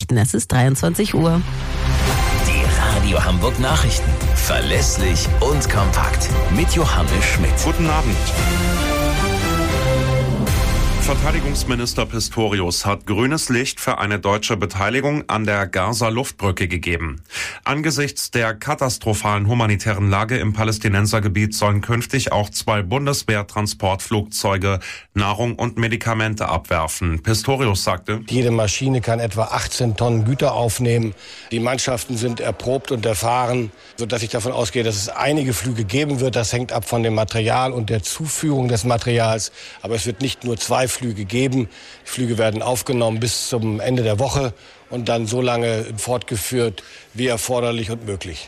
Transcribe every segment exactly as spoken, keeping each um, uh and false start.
Nachrichten. Es ist dreiundzwanzig Uhr. Die Radio Hamburg Nachrichten. Verlässlich und kompakt. Mit Johannes Schmidt. Guten Abend. Verteidigungsminister Pistorius hat grünes Licht für eine deutsche Beteiligung an der Gaza-Luftbrücke gegeben. Angesichts der katastrophalen humanitären Lage im Palästinensergebiet sollen künftig auch zwei Bundeswehr-Transportflugzeuge Nahrung und Medikamente abwerfen. Pistorius sagte: Jede Maschine kann etwa achtzehn Tonnen Güter aufnehmen. Die Mannschaften sind erprobt und erfahren, sodass ich davon ausgehe, dass es einige Flüge geben wird. Das hängt ab von dem Material und der Zuführung des Materials. Aber es wird nicht nur zwei Flüge geben. Die Flüge werden aufgenommen bis zum Ende der Woche und dann so lange fortgeführt wie erforderlich und möglich.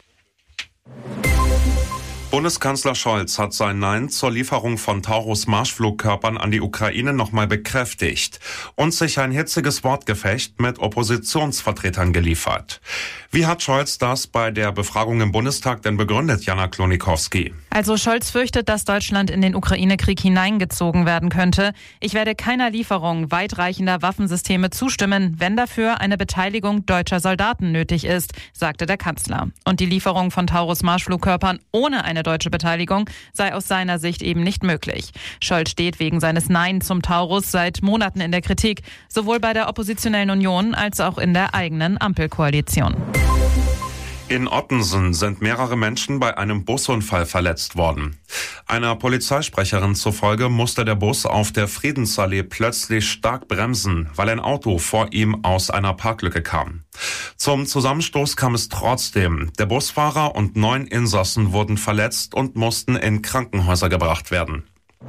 Bundeskanzler Scholz hat sein Nein zur Lieferung von Taurus-Marschflugkörpern an die Ukraine nochmal bekräftigt und sich ein hitziges Wortgefecht mit Oppositionsvertretern geliefert. Wie hat Scholz das bei der Befragung im Bundestag denn begründet, Jana Klonikowski? Also Scholz fürchtet, dass Deutschland in den Ukraine-Krieg hineingezogen werden könnte. Ich werde keiner Lieferung weitreichender Waffensysteme zustimmen, wenn dafür eine Beteiligung deutscher Soldaten nötig ist, sagte der Kanzler. Und die Lieferung von Taurus-Marschflugkörpern ohne eine deutsche Beteiligung sei aus seiner Sicht eben nicht möglich. Scholz steht wegen seines Nein zum Taurus seit Monaten in der Kritik, sowohl bei der oppositionellen Union als auch in der eigenen Ampelkoalition. In Ottensen sind mehrere Menschen bei einem Busunfall verletzt worden. Einer Polizeisprecherin zufolge musste der Bus auf der Friedensallee plötzlich stark bremsen, weil ein Auto vor ihm aus einer Parklücke kam. Zum Zusammenstoß kam es trotzdem. Der Busfahrer und neun Insassen wurden verletzt und mussten in Krankenhäuser gebracht werden.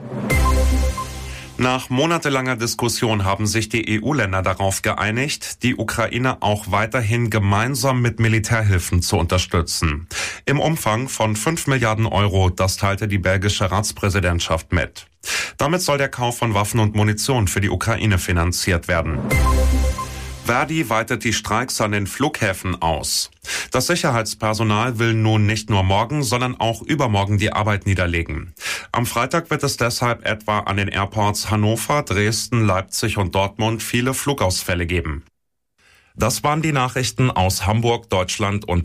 Nach monatelanger Diskussion haben sich die E U-Länder darauf geeinigt, die Ukraine auch weiterhin gemeinsam mit Militärhilfen zu unterstützen. Im Umfang von fünf Milliarden Euro, das teilte die belgische Ratspräsidentschaft mit. Damit soll der Kauf von Waffen und Munition für die Ukraine finanziert werden. Verdi weitet die Streiks an den Flughäfen aus. Das Sicherheitspersonal will nun nicht nur morgen, sondern auch übermorgen die Arbeit niederlegen. Am Freitag wird es deshalb etwa an den Airports Hannover, Dresden, Leipzig und Dortmund viele Flugausfälle geben. Das waren die Nachrichten aus Hamburg, Deutschland und